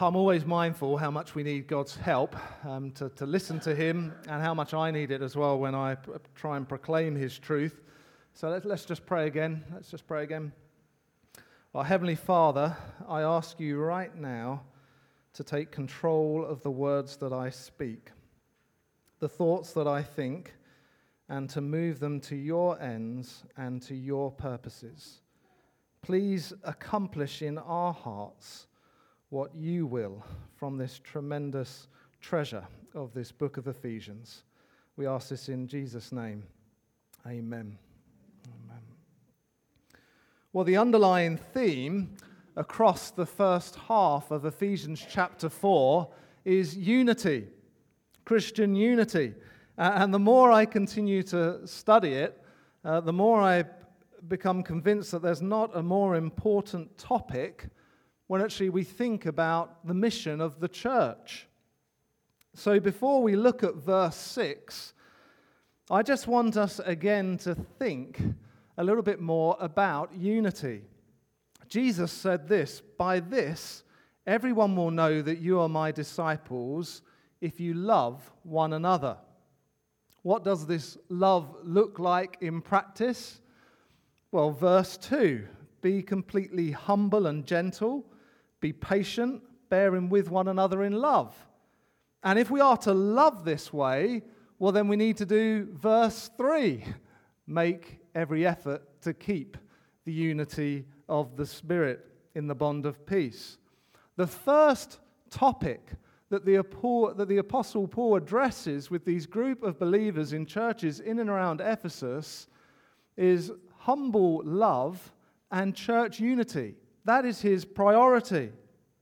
I'm always mindful how much we need God's help to listen to Him, and how much I need it as well when I try and proclaim His truth. So let's just pray again. Let's just pray again. Our Heavenly Father, I ask you right now to take control of the words that I speak, the thoughts that I think, and to move them to your ends and to your purposes. Please accomplish in our hearts what you will from this tremendous treasure of this book of Ephesians. We ask this in Jesus' name. Amen. Amen. Well, the underlying theme across the first half of Ephesians chapter 4 is unity, Christian unity. And the more I continue to study it, the more I become convinced that there's not a more important topic when actually we think about the mission of the church. So before we look at verse 6, I just want us again to think a little bit more about unity. Jesus said this, "By this, everyone will know that you are my disciples if you love one another." What does this love look like in practice? Well, verse 2, "Be completely humble and gentle, be patient, bearing with one another in love." And if we are to love this way, well, then we need to do verse 3, "Make every effort to keep the unity of the Spirit in the bond of peace." The first topic that the Apostle Paul addresses with these group of believers in churches in and around Ephesus is humble love and church unity. That is his priority.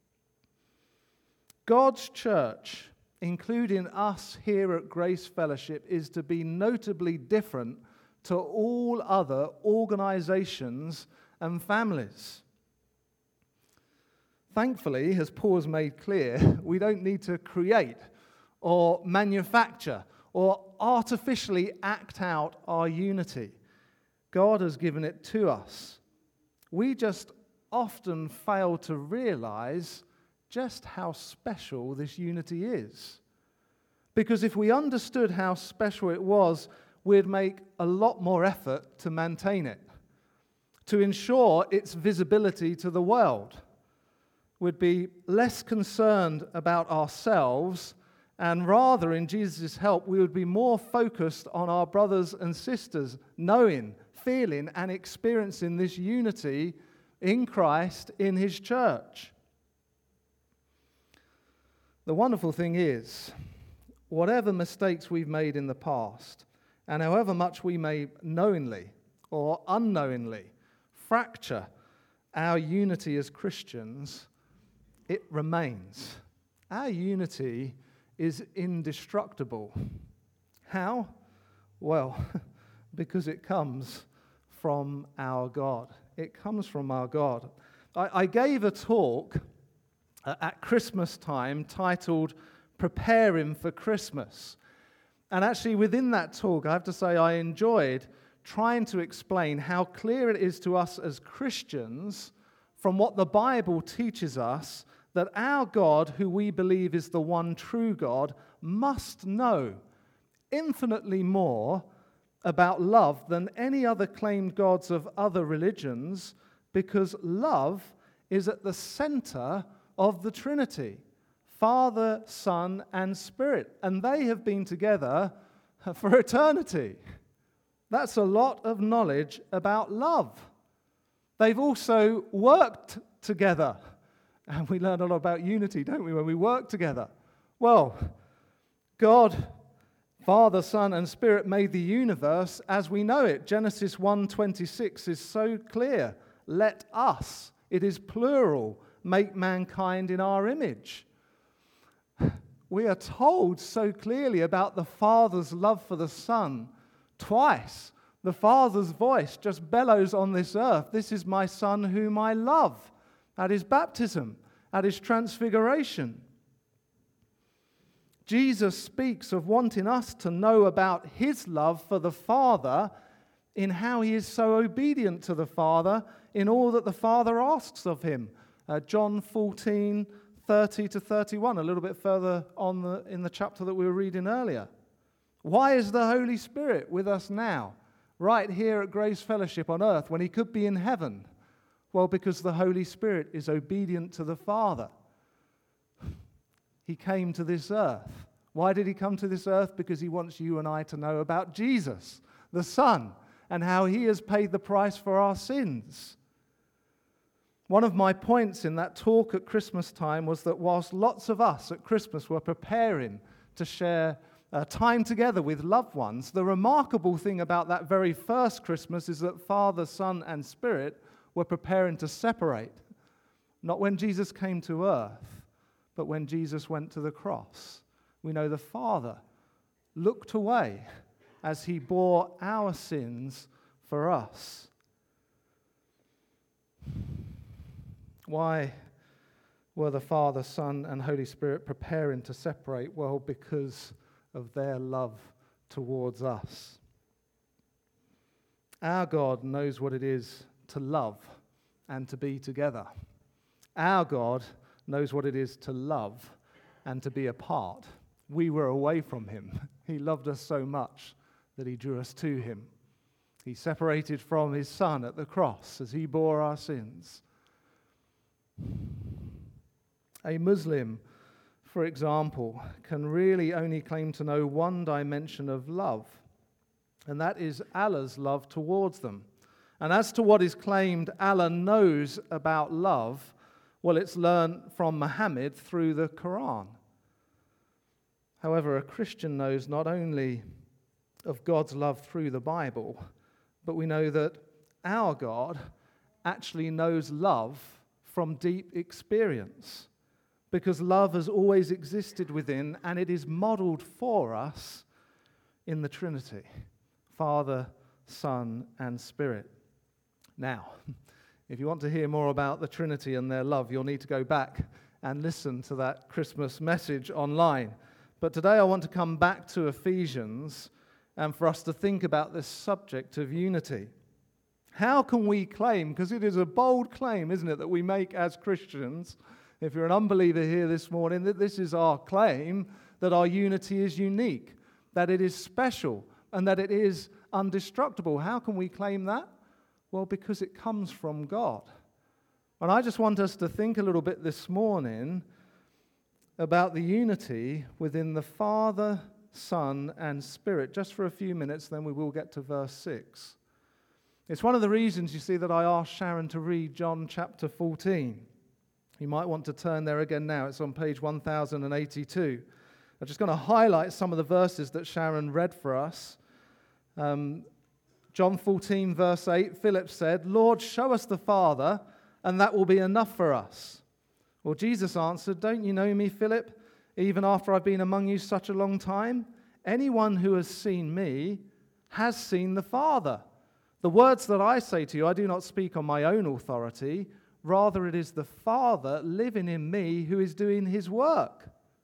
God's church, including us here at Grace Fellowship, is to be notably different to all other organizations and families. Thankfully, as Paul has made clear, we don't need to create or manufacture or artificially act out our unity. God has given it to us. We just often fail to realize just how special this unity is. Because if we understood how special it was, we'd make a lot more effort to maintain it, to ensure its visibility to the world. We'd be less concerned about ourselves, and rather, in Jesus' help, we would be more focused on our brothers and sisters, knowing, feeling, and experiencing this unity in Christ, in His church. The wonderful thing is, whatever mistakes we've made in the past, and however much we may knowingly or unknowingly fracture our unity as Christians, it remains. Our unity is indestructible. How? Well, because it comes from our God. It comes from our God. I gave a talk at Christmas time titled "Preparing for Christmas." And actually within that talk, I have to say I enjoyed trying to explain how clear it is to us as Christians from what the Bible teaches us that our God, who we believe is the one true God, must know infinitely more about love than any other claimed gods of other religions, because love is at the center of the Trinity, Father, Son, and Spirit, and they have been together for eternity. That's a lot of knowledge about love. They've also worked together, and we learn a lot about unity, don't we, when we work together? Well, God, Father, Son, and Spirit made the universe as we know it. Genesis 1:26 is so clear. Let us, it is plural, make mankind in our image. We are told so clearly about the Father's love for the Son. Twice, the Father's voice just bellows on this earth, "This is my Son whom I love," at His baptism, at His transfiguration. Jesus speaks of wanting us to know about His love for the Father in how He is so obedient to the Father in all that the Father asks of Him. John 14, 30 to 31, a little bit further on in the chapter that we were reading earlier. Why is the Holy Spirit with us now, right here at Grace Fellowship on earth, when he could be in heaven? Well, because the Holy Spirit is obedient to the Father. He came to this earth. Why did he come to this earth? Because he wants you and I to know about Jesus, the Son, and how he has paid the price for our sins. One of my points in that talk at Christmas time was that whilst lots of us at Christmas were preparing to share time together with loved ones, the remarkable thing about that very first Christmas is that Father, Son, and Spirit were preparing to separate. Not when Jesus came to earth, but when Jesus went to the cross. We know the Father looked away as he bore our sins for us. Why were the Father, Son, and Holy Spirit preparing to separate? Well, because of their love towards us. Our God knows what it is to love and to be together. Our God knows what it is to love and to be apart. We were away from him. He loved us so much that he drew us to him. He separated from his Son at the cross as he bore our sins. A Muslim, for example, can really only claim to know one dimension of love, and that is Allah's love towards them. And as to what is claimed Allah knows about love, well, it's learned from Muhammad through the Quran. However, a Christian knows not only of God's love through the Bible, but we know that our God actually knows love from deep experience, because love has always existed within, and it is modeled for us in the Trinity, Father, Son, and Spirit. Now, if you want to hear more about the Trinity and their love, you'll need to go back and listen to that Christmas message online. But today I want to come back to Ephesians and for us to think about this subject of unity. How can we claim, because it is a bold claim, isn't it, that we make as Christians, if you're an unbeliever here this morning, that this is our claim, that our unity is unique, that it is special, and that it is indestructible. How can we claim that? Well, because it comes from God. And I just want us to think a little bit this morning about the unity within the Father, Son, and Spirit, just for a few minutes, then we will get to verse 6. It's one of the reasons, you see, that I asked Sharon to read John chapter 14. You might want to turn there again now. It's on page 1082. I'm just going to highlight some of the verses that Sharon read for us. John 14, verse 8, Philip said, "Lord, show us the Father, and that will be enough for us." Well, Jesus answered, "Don't you know me, Philip, even after I've been among you such a long time? Anyone who has seen me has seen the Father. The words that I say to you, I do not speak on my own authority. Rather, it is the Father living in me who is doing his work.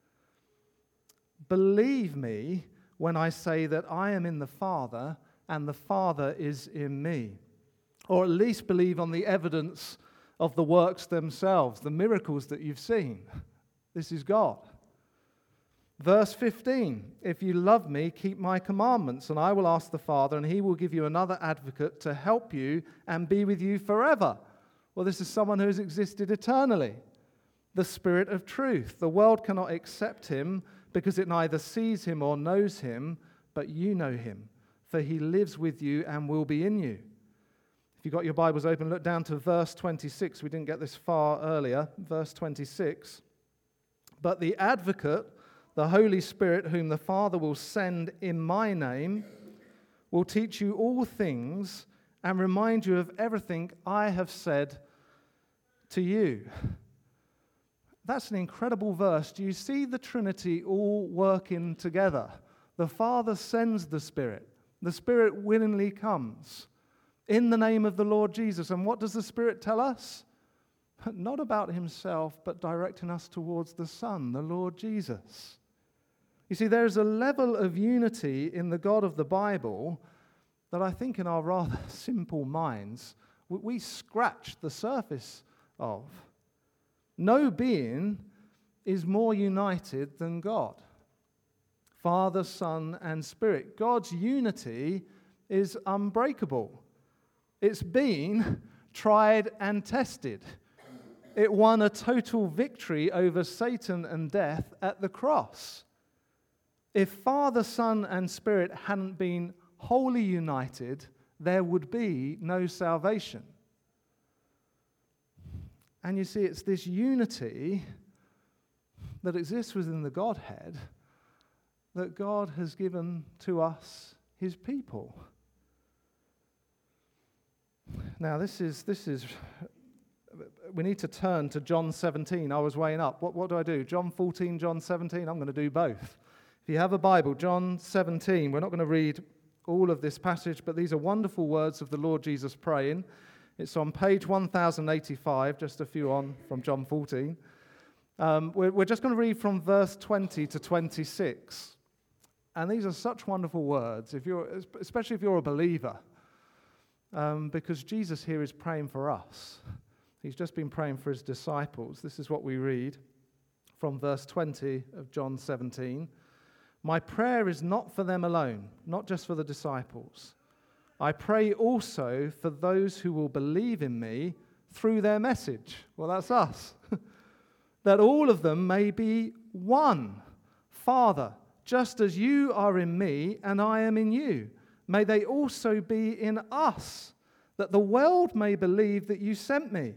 Believe me when I say that I am in the Father and the Father is in me." Or at least believe on the evidence of the works themselves, the miracles that you've seen. This is God. Verse 15, "If you love me, keep my commandments, and I will ask the Father, and he will give you another advocate to help you and be with you forever." Well, this is someone who has existed eternally. The Spirit of truth. The world cannot accept him because it neither sees him or knows him, but you know him, for he lives with you and will be in you. If you've got your Bibles open, look down to verse 26. We didn't get this far earlier. Verse 26. "But the advocate, the Holy Spirit, whom the Father will send in my name, will teach you all things and remind you of everything I have said to you." That's an incredible verse. Do you see the Trinity all working together? The Father sends the Spirit. The Spirit willingly comes in the name of the Lord Jesus. And what does the Spirit tell us? Not about himself, but directing us towards the Son, the Lord Jesus. You see, there's a level of unity in the God of the Bible that I think in our rather simple minds, we scratch the surface of. No being is more united than God. Father, Son, and Spirit. God's unity is unbreakable. It's been tried and tested. It won a total victory over Satan and death at the cross. If Father, Son, and Spirit hadn't been wholly united, there would be no salvation. And you see, it's this unity that exists within the Godhead that God has given to us, his people. Now, this is. We need to turn to John 17. I was weighing up. What do I do? John 14, John 17? I'm going to do both. If you have a Bible, John 17, we're not going to read all of this passage, but these are wonderful words of the Lord Jesus praying. It's on page 1085, just a few on from John 14. We're just going to read from verse 20 to 26. And these are such wonderful words, especially if you're a believer, because Jesus here is praying for us. He's just been praying for his disciples. This is what we read from verse 20 of John 17. My prayer is not for them alone, not just for the disciples. I pray also for those who will believe in me through their message. Well, that's us. That all of them may be one. Father, just as you are in me and I am in you, may they also be in us, that the world may believe that you sent me.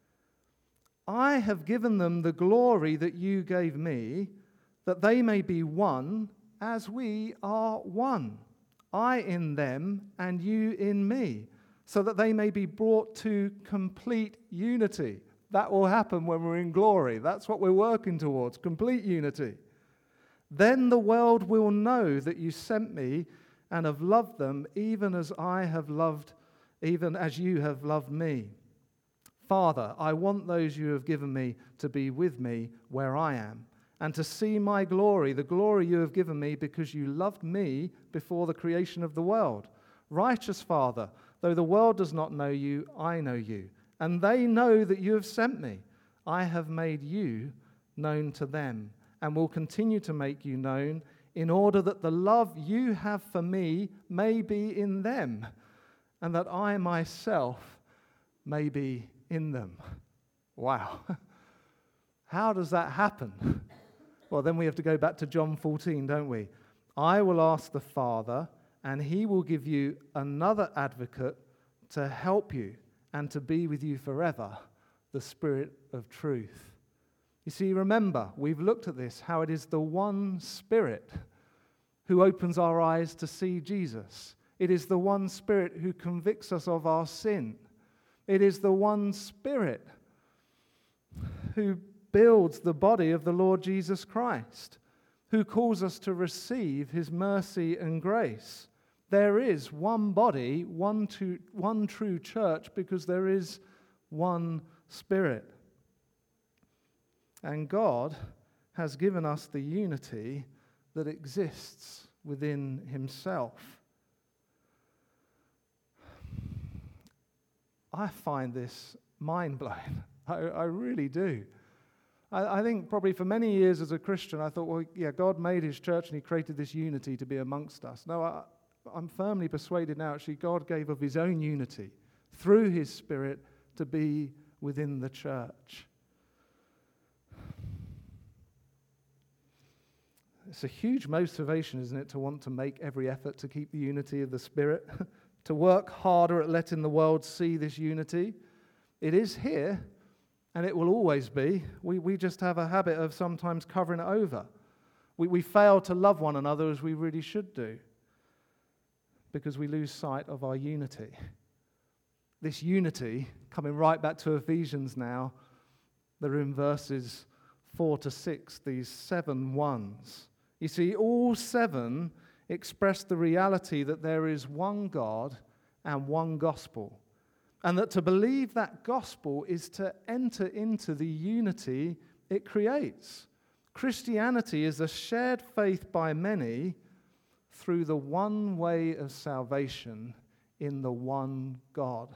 I have given them the glory that you gave me, that they may be one as we are one. I in them and you in me, so that they may be brought to complete unity. That will happen when we're in glory. That's what we're working towards, complete unity. Then the world will know that you sent me and have loved them even as I have loved, even as you have loved me. Father, I want those you have given me to be with me where I am, and to see my glory, the glory you have given me because you loved me before the creation of the world. Righteous Father, though the world does not know you, I know you, and they know that you have sent me. I have made you known to them, and will continue to make you known, in order that the love you have for me may be in them, and that I myself may be in them. Wow. How does that happen? Well, then we have to go back to John 14, don't we? I will ask the Father, and he will give you another advocate to help you and to be with you forever, the Spirit of truth. You see, remember, we've looked at this, how it is the one Spirit who opens our eyes to see Jesus. It is the one Spirit who convicts us of our sin. It is the one Spirit who builds the body of the Lord Jesus Christ, who calls us to receive his mercy and grace. There is one body, one true church, because there is one Spirit. And God has given us the unity that exists within himself. I find this mind-blowing. I really do. I think probably for many years as a Christian, I thought, well, yeah, God made his church and he created this unity to be amongst us. No, I'm firmly persuaded now, actually, God gave of his own unity through his Spirit to be within the church. It's a huge motivation, isn't it, to want to make every effort to keep the unity of the Spirit, to work harder at letting the world see this unity. It is here, and it will always be. We just have a habit of sometimes covering it over. We fail to love one another as we really should do because we lose sight of our unity. This unity, coming right back to Ephesians now, they're in verses 4 to 6, these 7 ones. You see, all 7 express the reality that there is one God and one gospel, and that to believe that gospel is to enter into the unity it creates. Christianity is a shared faith by many through the one way of salvation in the one God.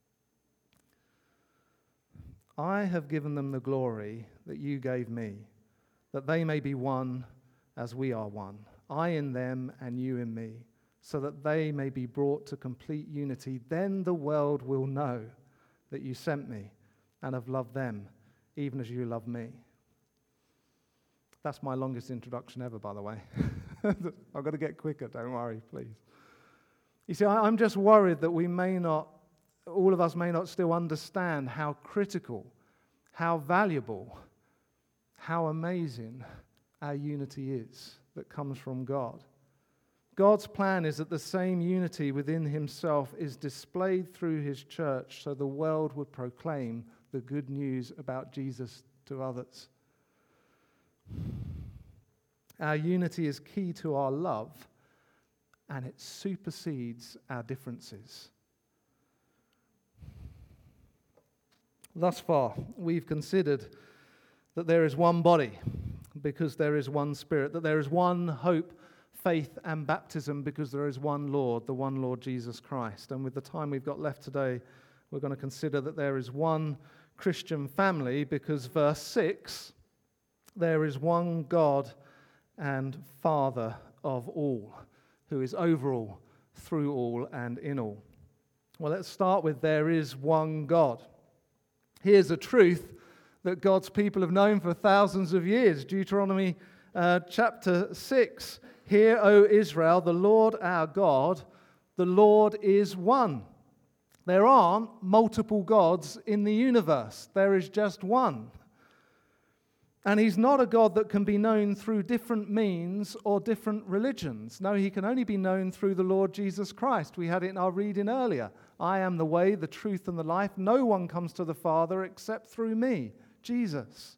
I have given them the glory that you gave me, that they may be one as we are one, I in them and you in me, so that they may be brought to complete unity. Then the world will know that you sent me and have loved them, even as you love me. That's my longest introduction ever, by the way. I've got to get quicker, don't worry, please. You see, I'm just worried that all of us may not still understand how critical, how valuable, how amazing our unity is that comes from God. God's plan is that the same unity within himself is displayed through his church so the world would proclaim the good news about Jesus to others. Our unity is key to our love, and it supersedes our differences. Thus far, we've considered that there is one body because there is one Spirit, that there is one hope, faith and baptism because there is one Lord, the one Lord Jesus Christ. And with the time we've got left today, we're going to consider that there is one Christian family because verse 6, there is one God and Father of all, who is over all, through all, and in all. Well, let's start with there is one God. Here's a truth that God's people have known for thousands of years. Deuteronomy chapter 6. Hear, O Israel, the Lord our God, the Lord is one. There aren't multiple gods in the universe. There is just one. And he's not a God that can be known through different means or different religions. No, he can only be known through the Lord Jesus Christ. We had it in our reading earlier. I am the way, the truth, and the life. No one comes to the Father except through me, Jesus.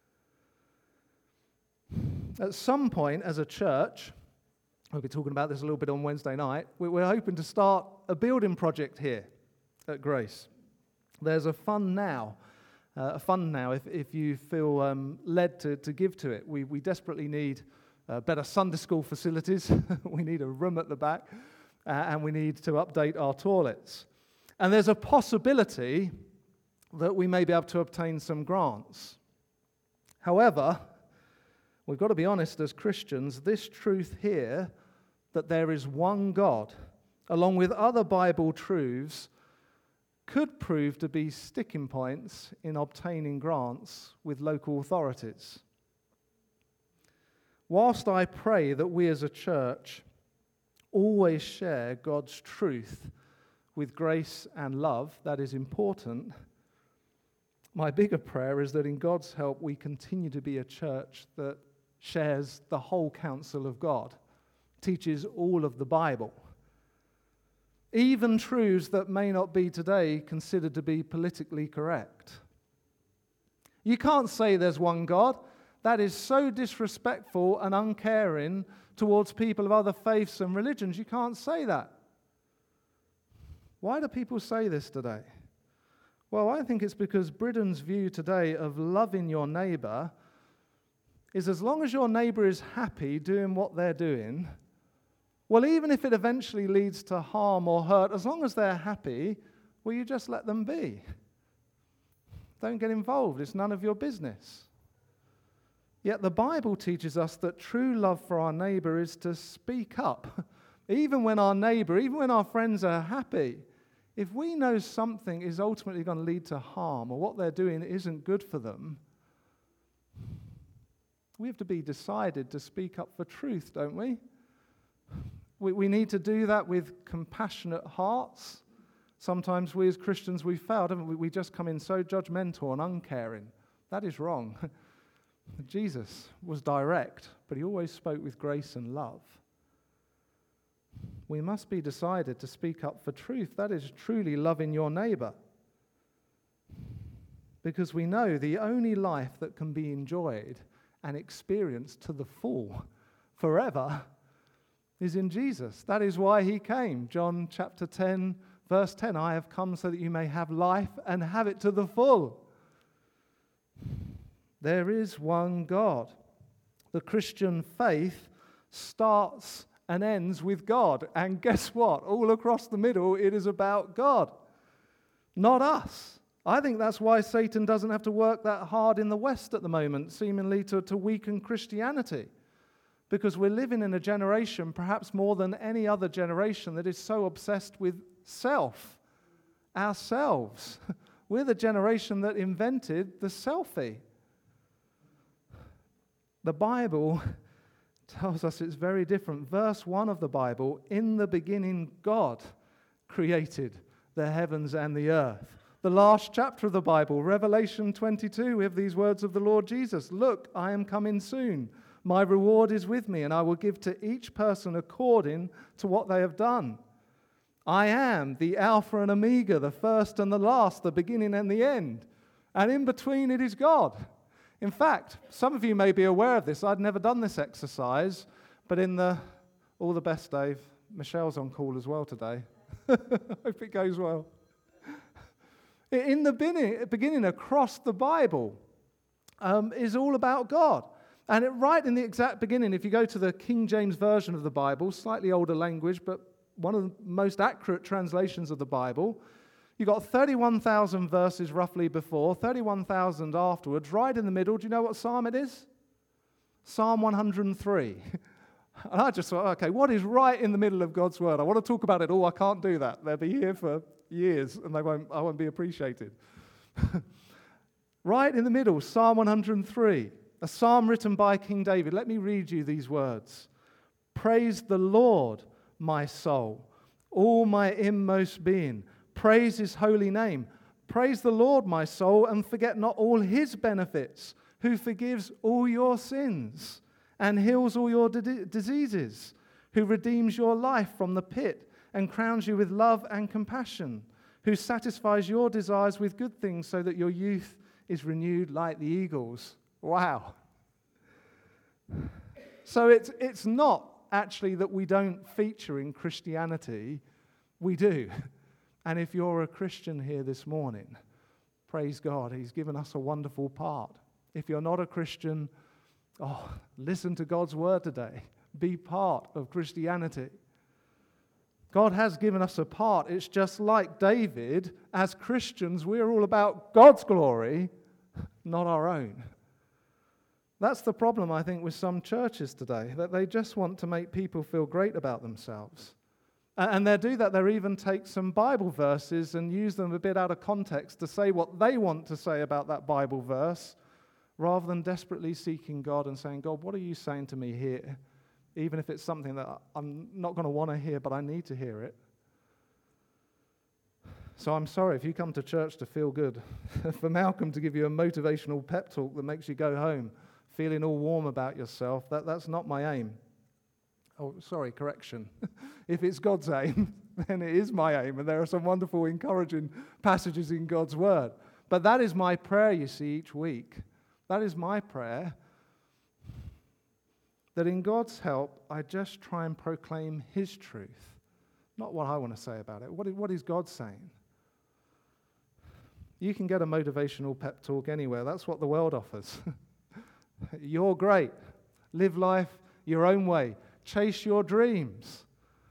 At some point as a church, we'll be talking about this a little bit on Wednesday night, we're hoping to start a building project here at Grace. There's a fund now if you feel led to give to it. We desperately need better Sunday school facilities. We need a room at the back, and we need to update our toilets. And there's a possibility that we may be able to obtain some grants. However, we've got to be honest as Christians, this truth here, that there is one God, along with other Bible truths, could prove to be sticking points in obtaining grants with local authorities. Whilst I pray that we as a church always share God's truth with grace and love, that is important, my bigger prayer is that in God's help we continue to be a church that shares the whole counsel of God, teaches all of the Bible, even truths that may not be today considered to be politically correct. You can't say there's one God. That is so disrespectful and uncaring towards people of other faiths and religions. You can't say that. Why do people say this today? Well, I think it's because Britain's view today of loving your neighbour is as long as your neighbour is happy doing what they're doing, well, even if it eventually leads to harm or hurt, as long as they're happy, well, you just let them be. Don't get involved. It's none of your business. Yet the Bible teaches us that true love for our neighbour is to speak up. Even when our neighbour, even when our friends are happy, if we know something is ultimately going to lead to harm or what they're doing isn't good for them, we have to be decided to speak up for truth, don't we? We need to do that with compassionate hearts. Sometimes we as Christians, we've failed, haven't we? We just come in so judgmental and uncaring. That is wrong. Jesus was direct, but he always spoke with grace and love. We must be decided to speak up for truth. That is truly loving your neighbour. Because we know the only life that can be enjoyed and experienced to the full forever is in Jesus. That is why he came. John chapter 10, verse 10, I have come so that you may have life and have it to the full. There is one God. The Christian faith starts and ends with God. And guess what? All across the middle, it is about God, not us. I think that's why Satan doesn't have to work that hard in the West at the moment, seemingly to weaken Christianity. Because we're living in a generation, perhaps more than any other generation, that is so obsessed with self, ourselves. We're the generation that invented the selfie. The Bible tells us it's very different. Verse 1 of the Bible, in the beginning God created the heavens and the earth. The last chapter of the Bible, Revelation 22, we have these words of the Lord Jesus. Look, I am coming soon. My reward is with me, and I will give to each person according to what they have done. I am the Alpha and Omega, the first and the last, the beginning and the end. And in between it is God. In fact, some of you may be aware of this. I'd never done this exercise, but all the best, Dave. Michelle's on call as well today. Hope it goes well. In the beginning, across the Bible, is all about God. And right in the exact beginning, if you go to the King James Version of the Bible, slightly older language, but one of the most accurate translations of the Bible, you've got 31,000 verses roughly before, 31,000 afterwards. Right in the middle, do you know what psalm it is? Psalm 103. And I just thought, okay, what is right in the middle of God's Word? I want to talk about it all. I can't do that. They'll be here for years, and I won't be appreciated. Right in the middle, Psalm 103, a psalm written by King David. Let me read you these words. Praise the Lord, my soul, all my inmost being. Praise his holy name. Praise the Lord, my soul, and forget not all his benefits, who forgives all your sins and heals all your diseases, who redeems your life from the pit and crowns you with love and compassion, who satisfies your desires with good things so that your youth is renewed like the eagles. Wow. So it's not actually that we don't feature in Christianity. We do. And if you're a Christian here this morning, praise God, he's given us a wonderful part. If you're not a Christian, listen to God's word today. Be part of Christianity. God has given us a part. It's just like David, as Christians, we're all about God's glory, not our own. That's the problem, I think, with some churches today, that they just want to make people feel great about themselves. And they do that. They even take some Bible verses and use them a bit out of context to say what they want to say about that Bible verse, rather than desperately seeking God and saying, God, what are you saying to me here? Even if it's something that I'm not going to want to hear, but I need to hear it. So I'm sorry if you come to church to feel good, for Malcolm to give you a motivational pep talk that makes you go home feeling all warm about yourself, that's not my aim. Oh, sorry, correction. If it's God's aim, then it is my aim, and there are some wonderful, encouraging passages in God's Word. But that is my prayer, you see, each week. That is my prayer, that in God's help, I just try and proclaim His truth, not what I want to say about it. What is God saying? You can get a motivational pep talk anywhere. That's what the world offers. You're great. Live life your own way. Chase your dreams.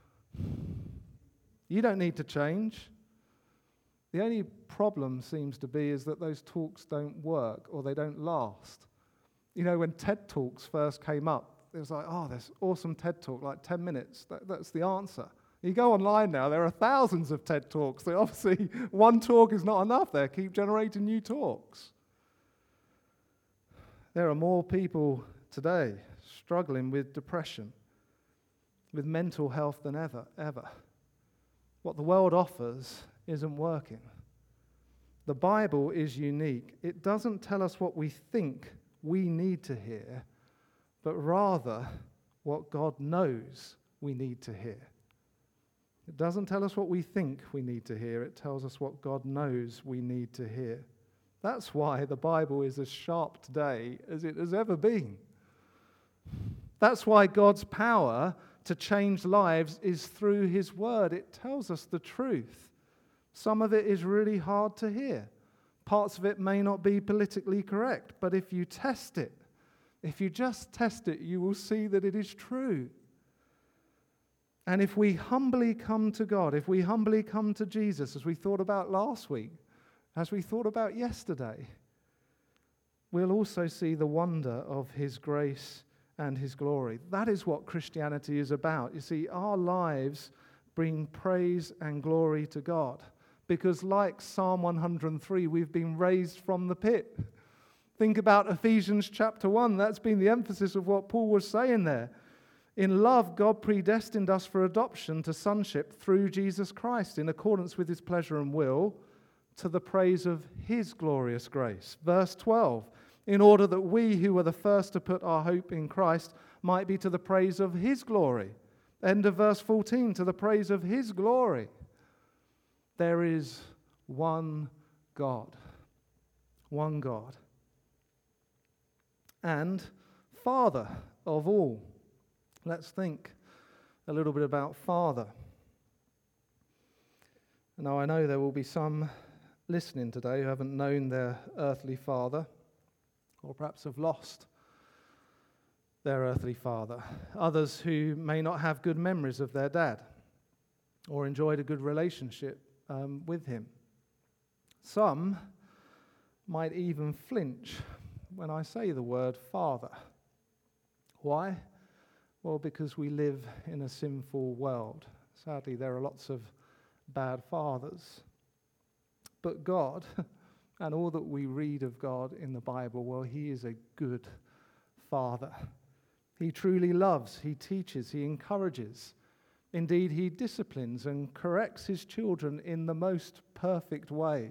You don't need to change. The only problem seems to be is that those talks don't work or they don't last. You know, when TED Talks first came up, it was like, this awesome TED Talk, like 10 minutes. That's the answer. You go online now, there are thousands of TED Talks. So obviously, one talk is not enough there. Keep generating new talks. There are more people today struggling with depression, with mental health than ever. What the world offers isn't working. The Bible is unique. It doesn't tell us what we think we need to hear, but rather what God knows we need to hear. It doesn't tell us what we think we need to hear. It tells us what God knows we need to hear. That's why the Bible is as sharp today as it has ever been. That's why God's power to change lives is through His Word. It tells us the truth. Some of it is really hard to hear. Parts of it may not be politically correct, but if you test it, if you just test it, you will see that it is true. And if we humbly come to God, if we humbly come to Jesus, as we thought about last week, as we thought about yesterday, we'll also see the wonder of his grace and his glory. That is what Christianity is about. You see, our lives bring praise and glory to God because, like Psalm 103, we've been raised from the pit. Think about Ephesians chapter 1. That's been the emphasis of what Paul was saying there. In love, God predestined us for adoption to sonship through Jesus Christ in accordance with his pleasure and will, to the praise of his glorious grace. Verse 12, in order that we who were the first to put our hope in Christ might be to the praise of his glory. End of verse 14, to the praise of his glory. There is one God. One God. And Father of all. Let's think a little bit about Father. Now, I know there will be some listening today who haven't known their earthly father, or perhaps have lost their earthly father. Others who may not have good memories of their dad, or enjoyed a good relationship with him. Some might even flinch when I say the word father. Why? Well, because we live in a sinful world. Sadly, there are lots of bad fathers. But God, and all that we read of God in the Bible, well, he is a good father. He truly loves, he teaches, he encourages. Indeed, he disciplines and corrects his children in the most perfect way.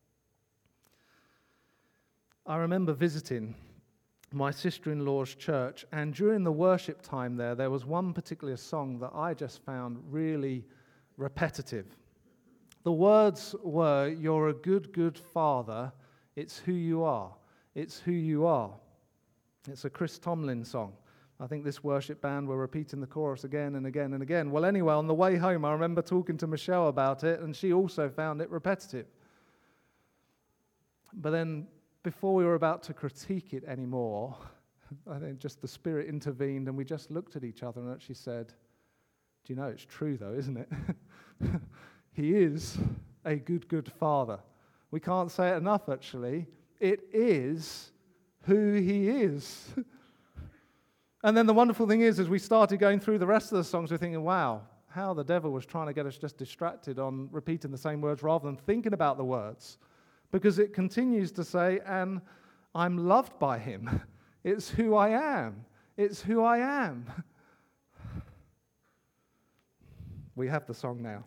I remember visiting my sister-in-law's church, and during the worship time there was one particular song that I just found really repetitive. The words were, "You're a good, good father, it's who you are, it's who you are." It's a Chris Tomlin song. I think this worship band were repeating the chorus again and again and again. Well, anyway, on the way home, I remember talking to Michelle about it, and she also found it repetitive. But then, before we were about to critique it anymore, I think just the Spirit intervened and we just looked at each other and actually said, do you know, it's true though, isn't it? He is a good, good father. We can't say it enough, actually. It is who he is. And then the wonderful thing is, as we started going through the rest of the songs, we're thinking, wow, how the devil was trying to get us just distracted on repeating the same words rather than thinking about the words. Because it continues to say, and I'm loved by him. It's who I am. It's who I am. We have the song now.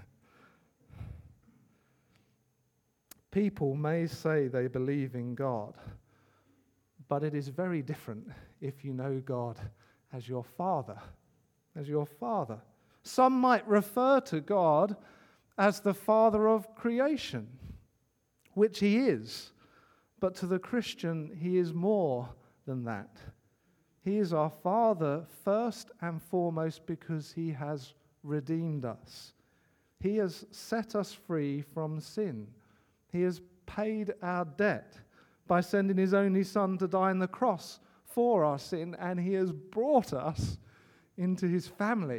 People may say they believe in God, but it is very different if you know God as your Father. As your Father. Some might refer to God as the Father of creation, which he is. But to the Christian, he is more than that. He is our Father first and foremost because he has redeemed us. He has set us free from sin. He has paid our debt by sending his only Son to die on the cross for our sin, and he has brought us into his family.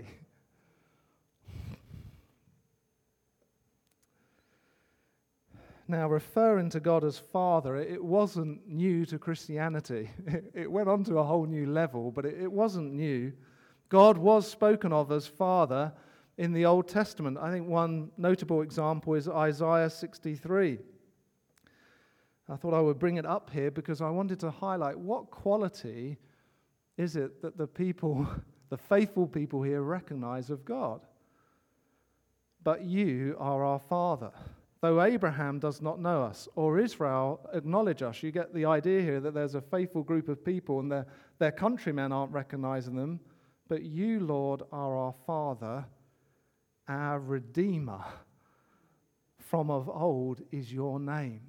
Now, referring to God as Father, it wasn't new to Christianity. It went on to a whole new level, but it wasn't new. God was spoken of as Father in the Old Testament. I think one notable example is Isaiah 63. I thought I would bring it up here because I wanted to highlight what quality is it that the people, the faithful people here recognize of God. But you are our Father. Though Abraham does not know us, or Israel acknowledge us, you get the idea here that there's a faithful group of people and their countrymen aren't recognizing them. But you, Lord, are our Father, our Redeemer. From of old is your name.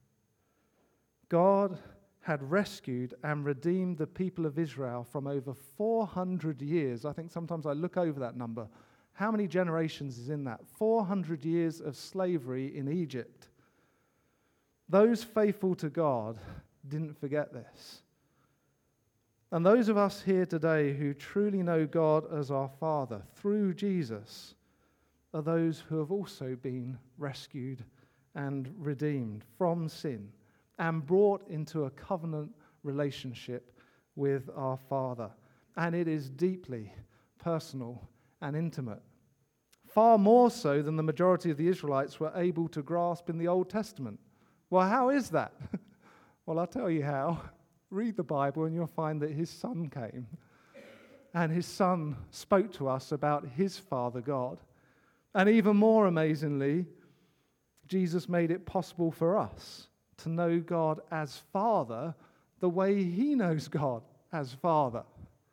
God had rescued and redeemed the people of Israel from over 400 years. I think sometimes I look over that number. How many generations is in that? 400 years of slavery in Egypt. Those faithful to God didn't forget this. And those of us here today who truly know God as our Father through Jesus are those who have also been rescued and redeemed from sin and brought into a covenant relationship with our Father. And it is deeply personal and intimate. Far more so than the majority of the Israelites were able to grasp in the Old Testament. Well, how is that? Well, I'll tell you how. Read the Bible and you'll find that his Son came. And his Son spoke to us about his Father God. And even more amazingly, Jesus made it possible for us to know God as Father the way he knows God as Father.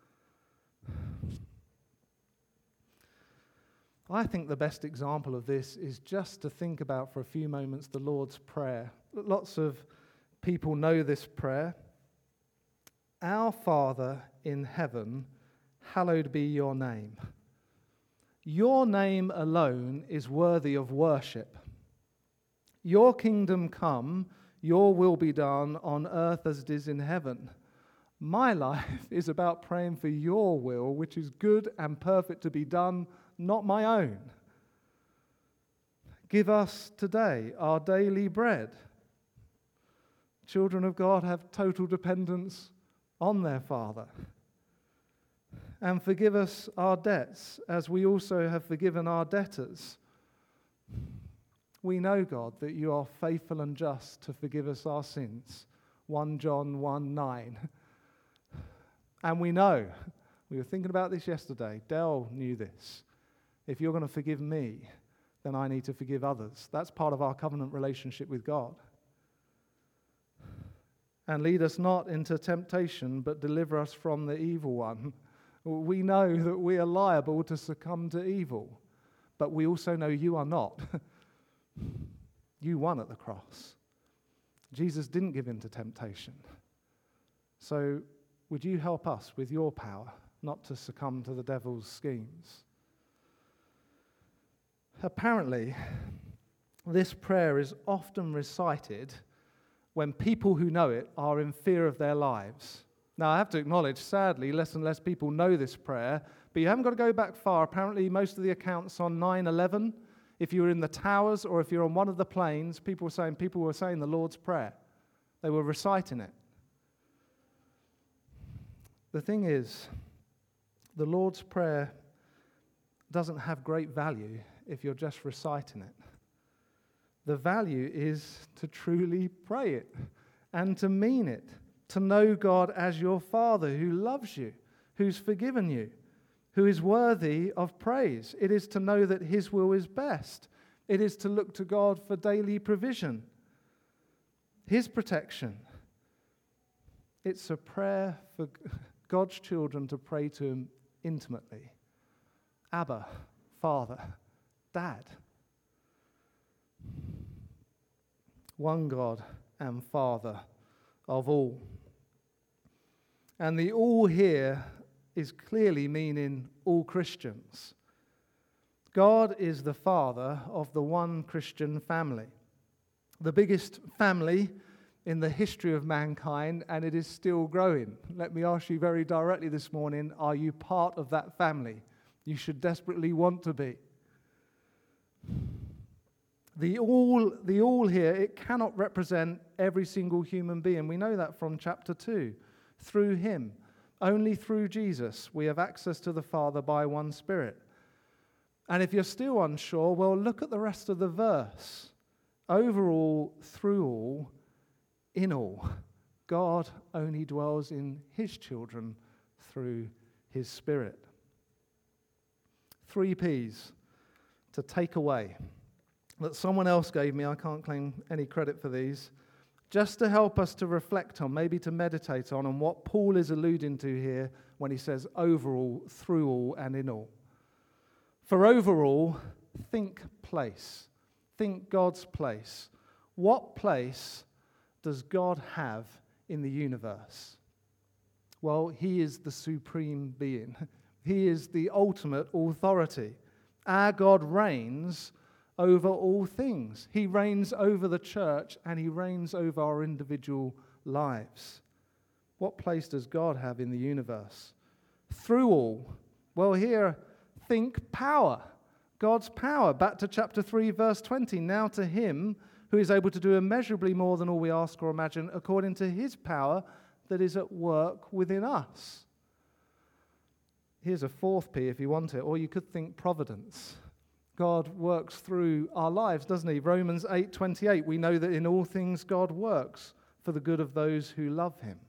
I think the best example of this is just to think about for a few moments the Lord's Prayer. Lots of people know this prayer. Our Father in heaven, hallowed be your name. Your name alone is worthy of worship. Your kingdom come, your will be done on earth as it is in heaven. My life is about praying for your will, which is good and perfect to be done, not my own. Give us today our daily bread. Children of God have total dependence on their Father. And forgive us our debts, as we also have forgiven our debtors. We know, God, that you are faithful and just to forgive us our sins. 1 John 1:9. And we know, we were thinking about this yesterday, Dell knew this. If you're going to forgive me, then I need to forgive others. That's part of our covenant relationship with God. And lead us not into temptation, but deliver us from the evil one. We know that we are liable to succumb to evil, but we also know you are not. You won at the cross. Jesus didn't give in to temptation. So would you help us with your power not to succumb to the devil's schemes? Apparently, this prayer is often recited when people who know it are in fear of their lives. Now, I have to acknowledge, sadly, less and less people know this prayer, but you haven't got to go back far. Apparently, most of the accounts on 9/11, if you were in the towers or if you're on one of the planes, people were saying the Lord's Prayer. They were reciting it. The thing is, the Lord's Prayer doesn't have great value if you're just reciting it. The value is to truly pray it and to mean it, to know God as your Father who loves you, who's forgiven you, who is worthy of praise. It is to know that his will is best. It is to look to God for daily provision, his protection. It's a prayer for God's children to pray to him intimately. Abba, Father, Dad. One God and Father of all. And the all here is clearly meaning all Christians. God is the Father of the one Christian family, the biggest family in the history of mankind, and it is still growing. Let me ask you very directly this morning, are you part of that family? You should desperately want to be. The all here, it cannot represent every single human being. We know that from chapter 2. Through him, only through Jesus, we have access to the Father by one Spirit. And if you're still unsure, well, look at the rest of the verse. Overall, through all, in all, God only dwells in his children through his Spirit. 3 P's to take away that someone else gave me. I can't claim any credit for these. Just to help us to reflect on, maybe to meditate on, and what Paul is alluding to here when he says overall, through all, and in all. For overall, think place. Think God's place. What place does God have in the universe? Well, he is the supreme being. He is the ultimate authority. Our God reigns over all things. He reigns over the church and he reigns over our individual lives. What place does God have in the universe? Through all. Well, here, think power. God's power. Back to chapter 3, verse 20. Now to him who is able to do immeasurably more than all we ask or imagine, according to his power that is at work within us. Here's a fourth P if you want it, or you could think providence. God works through our lives, doesn't he? Romans 8:28, we know that in all things God works for the good of those who love him.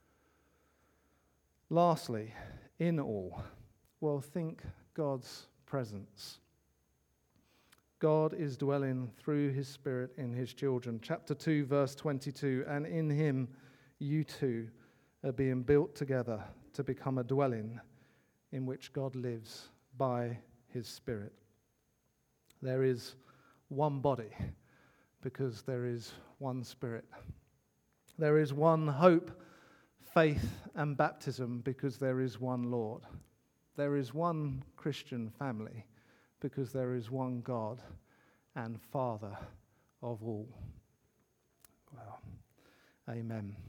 Lastly, in all, well, think God's presence. God is dwelling through his Spirit in his children. Chapter 2, verse 22, and in him you too are being built together to become a dwelling in which God lives by his Spirit. There is one body because there is one Spirit. There is one hope, faith, and baptism because there is one Lord. There is one Christian family because there is one God and Father of all. Well, amen.